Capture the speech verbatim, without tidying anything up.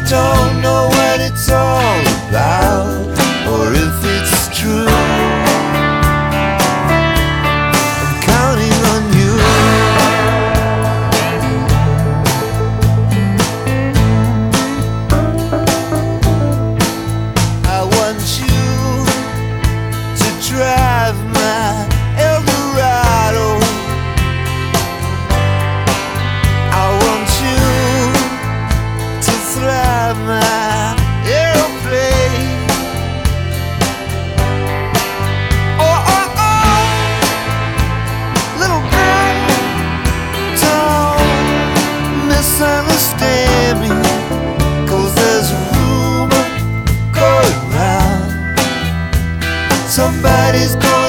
don't know what it's all about, or if it's true. I'm counting on you. I want you to drive my Eldorado. I want you to fly my airplane. Oh, oh, oh, little girl, don't misunderstand me, 'cause there's a rumor going round, somebody's going